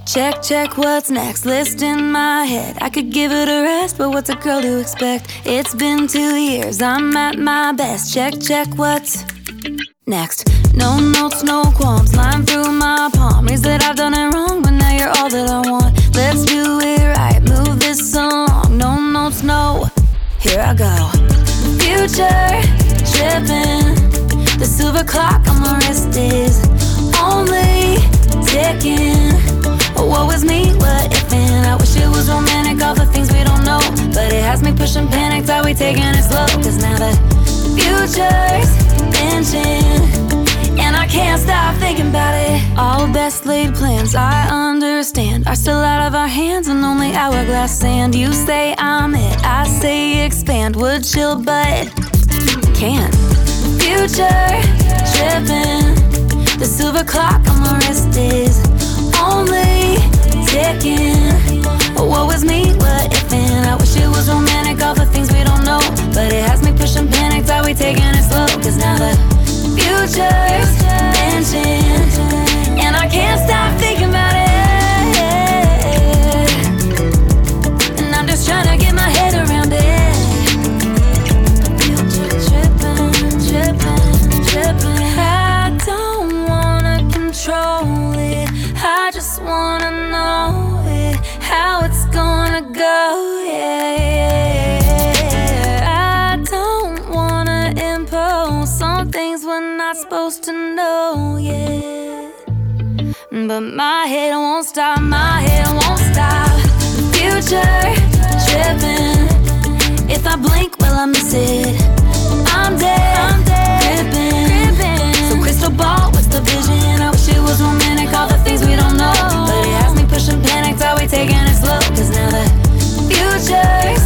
Check, check, what's next? List in my head. I could give it a rest, but what's a girl to expect? It's been 2 years, I'm at my best. Check, check, what's next? No notes, no qualms, line through my palm. Is that I've done it wrong, but now you're all that I want. Let's do it right, move this along. No notes, no, here I go. Future tripping, the silver clock on my wrist is only ticking. What was me, what if, and I wish it was romantic, all the things we don't know. But it has me pushing panic, thought we taking it slow. Cause now the future's inching, and I can't stop thinking about it. All best laid plans, I understand, are still out of our hands and only hourglass sand. You say I'm it, I say expand. Would chill but can't. Future tripping, the silver clock on my wrist is only ticking. What was me, what if, and I wish it was romantic, all the things we don't know. But it has me pushing panic, thought we taking it slow. Cause now the future's inching, and I can't stop thinking about it. And I'm just trying to get my head around it. Future tripping, tripping, tripping. I don't wanna control it, I just wanna know it, how it's gonna go, yeah. I don't wanna impose some things we're not supposed to know, yeah. But my head won't stop, my head won't stop. Future tripping, if I blink, will I miss it? I'm dead, I'm gripping. So crystal ball, what's the vision? I wish it was romantic, all the things we don't know. But it has me pushing panic, thought we taking it slow. Cause now the future's